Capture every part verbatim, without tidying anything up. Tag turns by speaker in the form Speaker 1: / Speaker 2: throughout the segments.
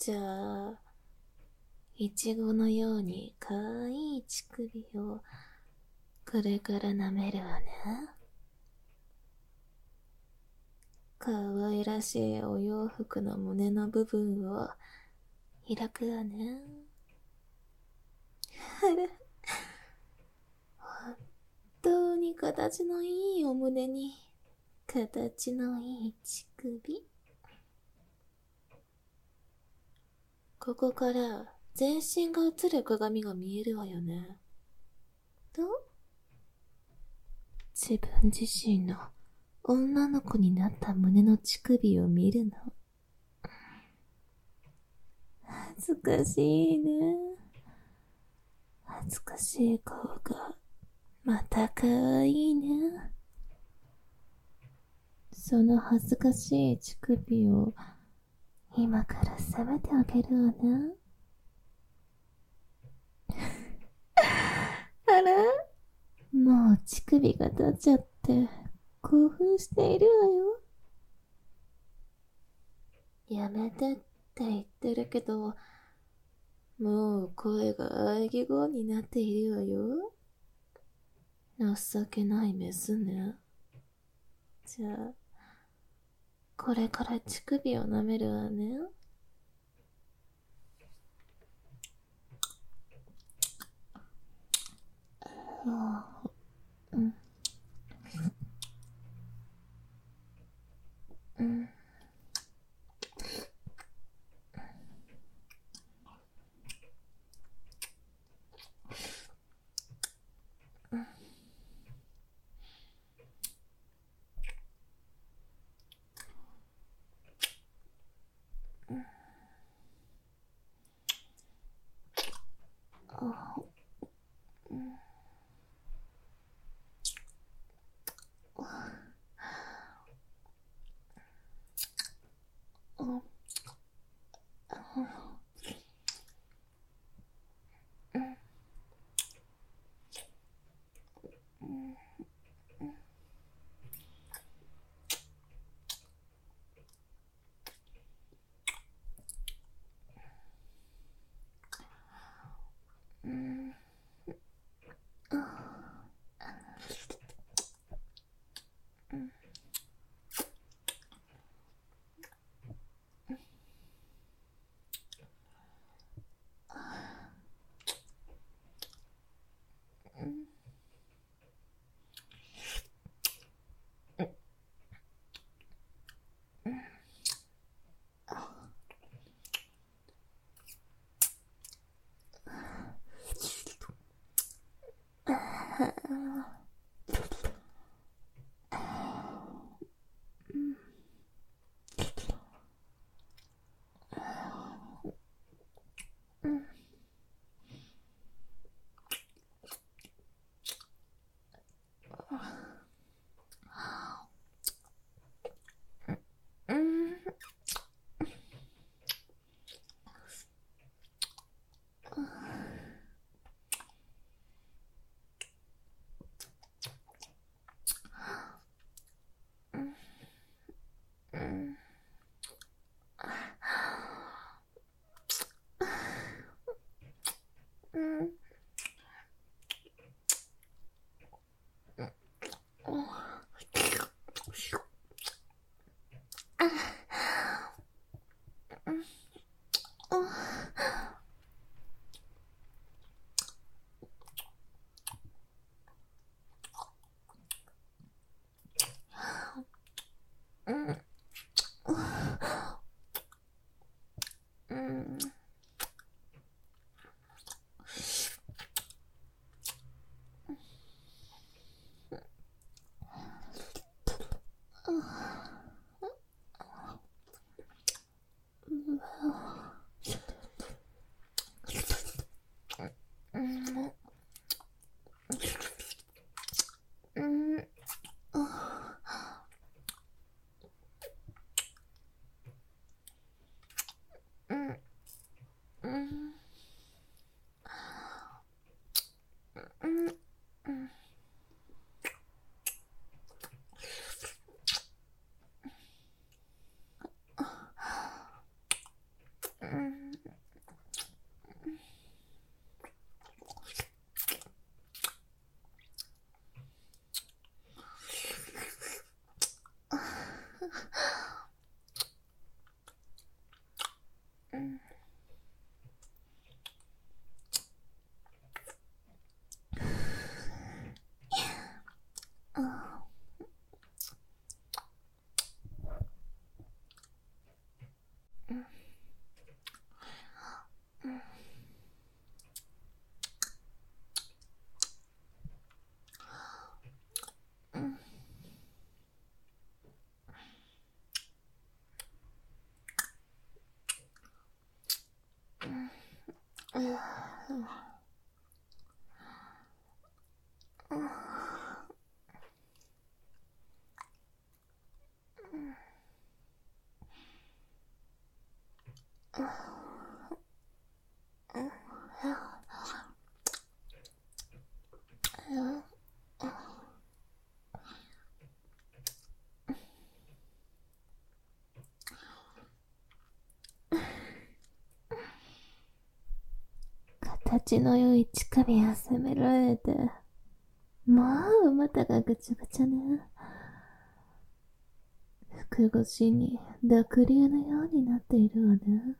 Speaker 1: じゃあ、いちごのようにかわいい乳首をこれから舐めるわね。かわいらしいお洋服の胸の部分を開くわね。あら、本当に形のいいお胸に形のいい乳首。ここから全身が映る鏡が見えるわよね。と自分自身の女の子になった胸の乳首を見るの。恥ずかしいね。恥ずかしい顔がまた可愛いね。その恥ずかしい乳首を今から責めてあげるわね。あら、もう乳首が立っちゃって興奮しているわよ。やめてって言ってるけど、もう声が喘ぎ声になっているわよ。情けないメスね。じゃあ、これから乳首を舐めるわね。うん。うん。うん。 形の良い乳首を責められて、もう馬たがぐちゃぐちゃね。服越しに濁流のようになっているわね。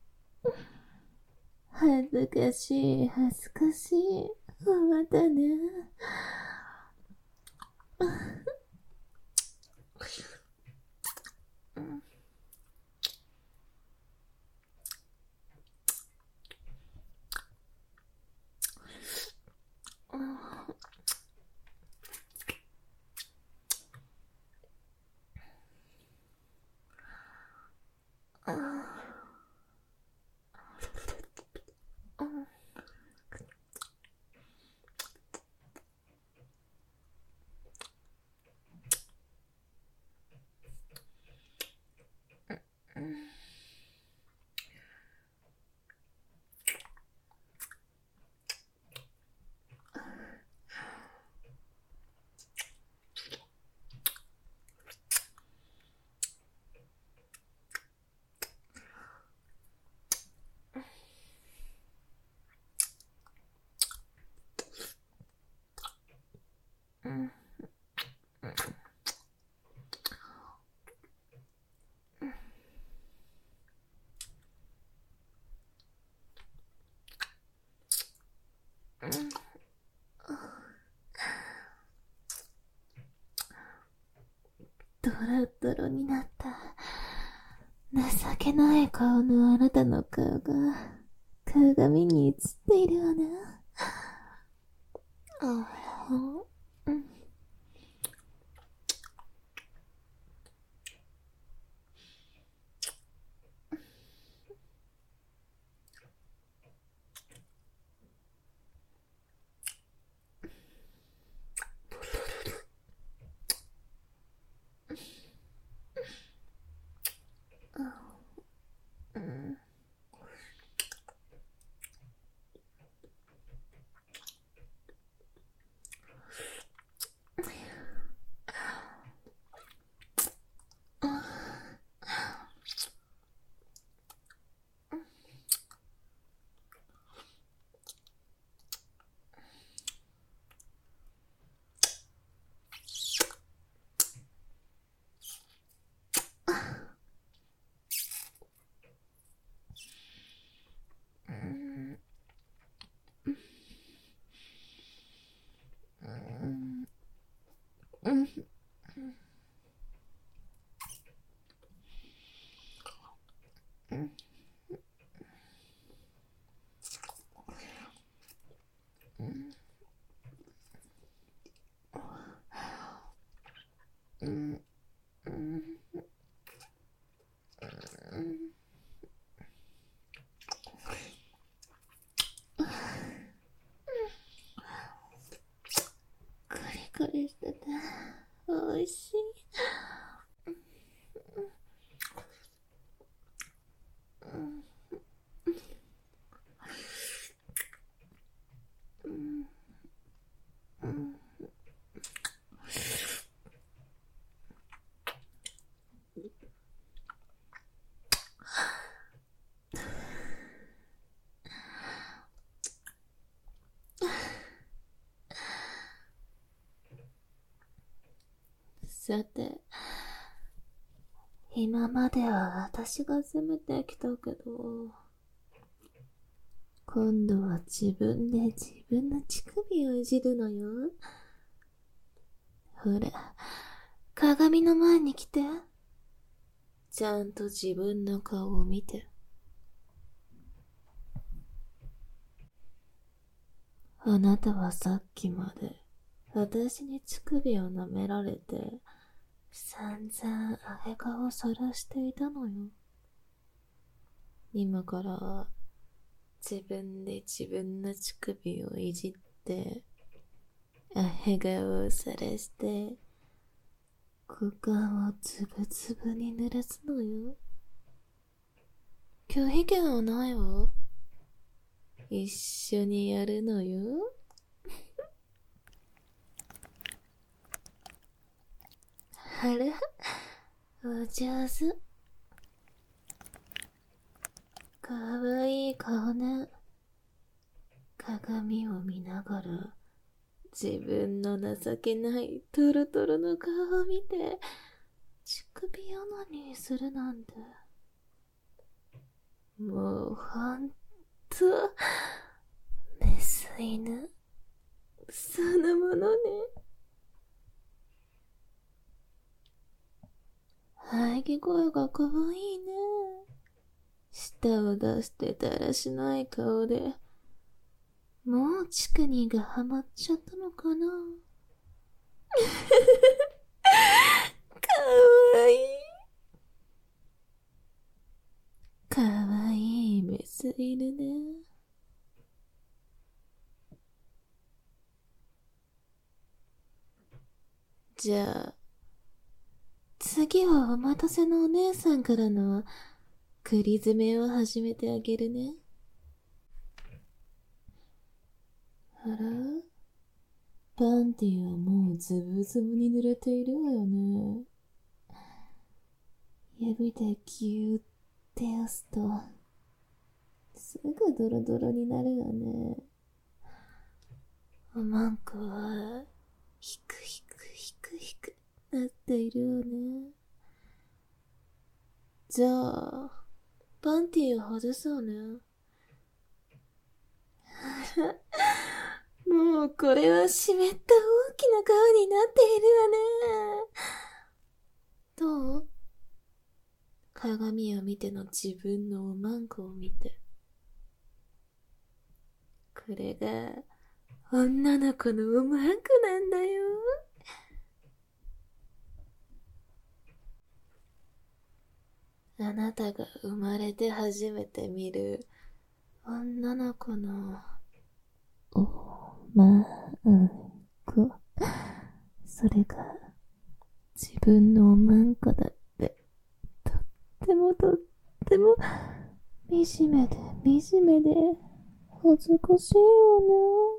Speaker 1: 恥ずかしい、恥ずかしい。馬だね。ドロドロになった情けない顔のあなたの顔が鏡に映っているわね。ああ、うん。カリカリしてておいしい。さて、今までは私が攻めてきたけど、今度は自分で自分の乳首をいじるのよ。ほら、鏡の前に来て。ちゃんと自分の顔を見て。あなたはさっきまで私に乳首を舐められて散々あげ顔を晒していたのよ。今から自分で自分の乳首をいじってアヘ顔をさらして股間をつぶつぶに濡らすのよ。拒否権はないわ。一緒にやるのよ。あら、お上手。かわいい顔ね。鏡を見ながら自分の情けないトロトロの顔を見て乳首オナニーするなんて、もうほんとメス犬そのものね。喘ぎ声がかわいいね。舌を出してだらしない顔で、もうチクニーがハマっちゃったのかな。かわいい。かわいいメス犬ね。じゃあ、次はお待たせのお姉さんからの栗詰めを始めてあげるね。あら？パンティはもうズブズブに濡れているわよね。指でギューって押すと、すぐドロドロになるわね。おまんこは、ひくひくひくひくなっているわね。じゃあ、パンティを外そうね。もうこれは湿った大きな顔になっているわね。どう？鏡を見ての自分のおまんこを見て。これが女の子のおまんこなんだよ。あなたが生まれて初めて見る女の子のおまんこ。それが自分のおまんこだって、とってもとっても惨めで惨めで恥ずかしいよ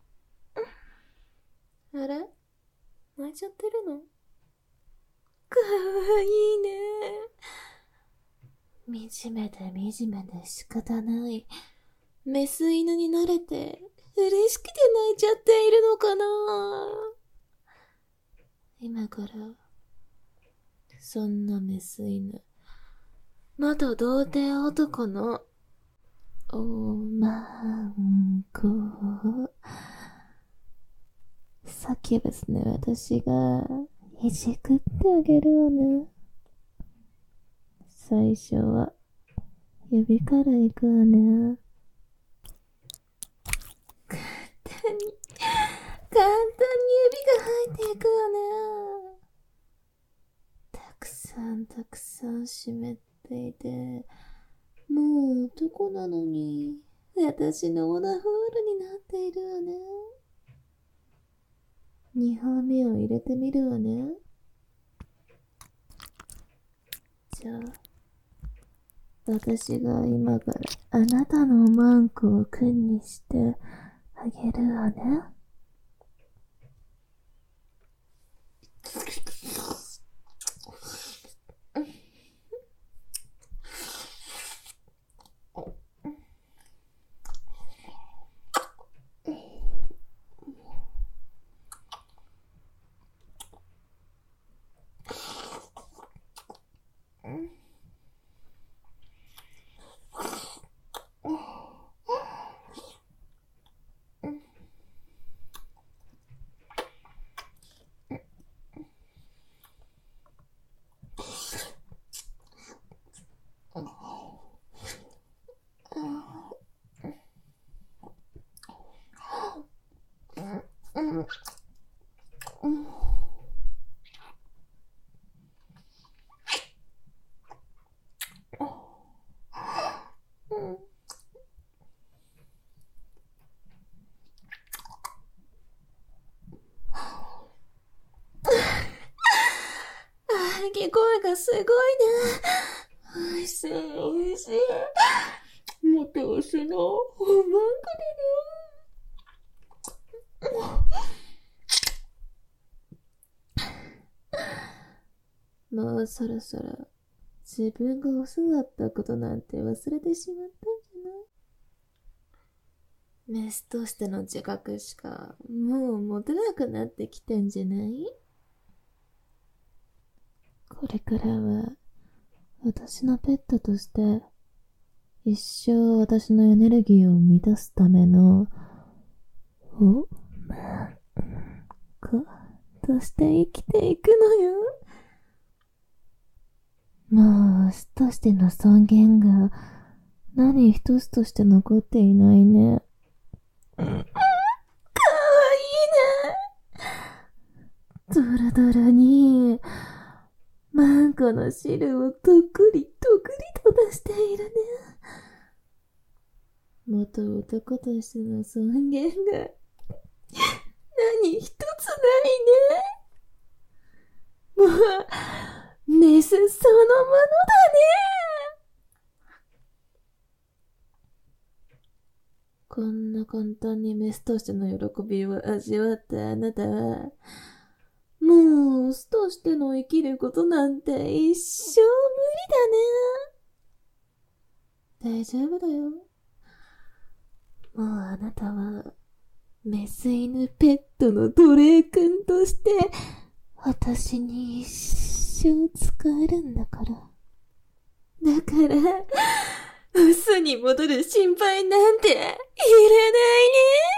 Speaker 1: ね。あれ？泣いちゃってるの？かわいいね。惨めで惨めで仕方ない。メス犬になれて嬉しくて泣いちゃっているのかな。今からそんなメス犬、元童貞男のおまんこをさっきですね、私がいじくってあげるわね。最初は指から行くわね。簡単に簡単に指が入っていくわね。たくさんたくさん湿っていて、もう男なのに私のオナホールになっているわね。にほんめを入れてみるわね。じゃあ、私が今からあなたのおまんこを君にしてあげるわね。 すごいね。おいしい、おいしい。もっと押すの、ほんまんこでね。もうそろそろ自分が教わったことなんて忘れてしまったんじゃない？メスとしての自覚しかもう持てなくなってきてんじゃない？これからは私のペットとして一生私のエネルギーを満たすためのお子として生きていくのよ。もう死としての尊厳が何一つとして残っていないね。かわいいね。ドラドラにマンコの汁をとくりとくりと出しているね。元男としての尊厳が何一つないね。もうメスそのものだね。こんな簡単にメスとしての喜びを味わったあなたは、もうオスとしての生きることなんて一生無理だね。大丈夫だよ。もうあなたはメス犬ペットの奴隷くんとして私に一生使えるんだから。だから、オスに戻る心配なんていらないね。